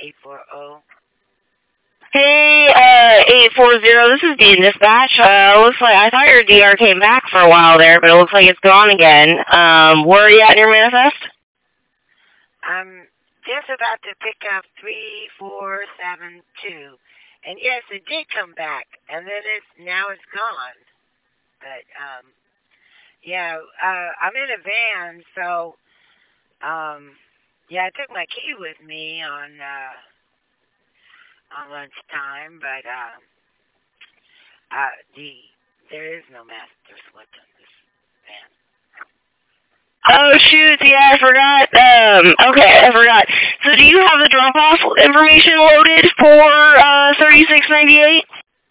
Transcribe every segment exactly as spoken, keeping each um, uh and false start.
eight four zero. Hey, uh, eight four zero, this is Dean Dispatch. Uh, looks like, I thought your D R came back for a while there, but it looks like it's gone again. Um, where are you at in your manifest? I'm just about to pick up three four seven two. And yes, it did come back, and then it's, now it's gone. But, um, yeah, uh, I'm in a van, so, um, yeah, I took my key with me on, uh, on lunchtime, but, um, uh, the, there is no master switch on this van. Oh, shoot, yeah, I forgot. Um, okay, I forgot. So do you have the drop-off information loaded for, uh, thirty-six ninety-eight?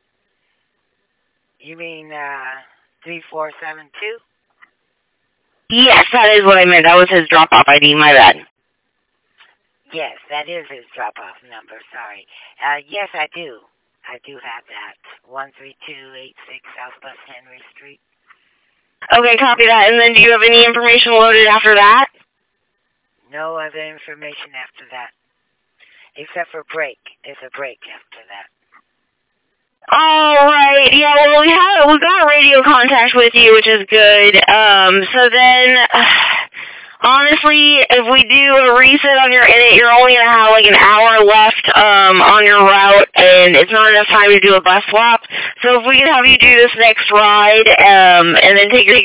You mean, uh, three four seven two? Yes, that is what I meant. That was his drop-off I D, my bad. Yes, that is his drop-off number, sorry. Uh, yes, I do. I do have that. one three two eight six Southwest Henry Street. Okay, copy that. And then do you have any information loaded after that? No other information after that. Except for break. There's a break after that. All right. Yeah, well, we have we got radio contact with you, which is good. Um, so then, uh, honestly, if we do a reset on your edit, you're only gonna have like an hour left um on your route, and it's not enough time to do a bus swap. So if we can have you do this next ride, um, and then take your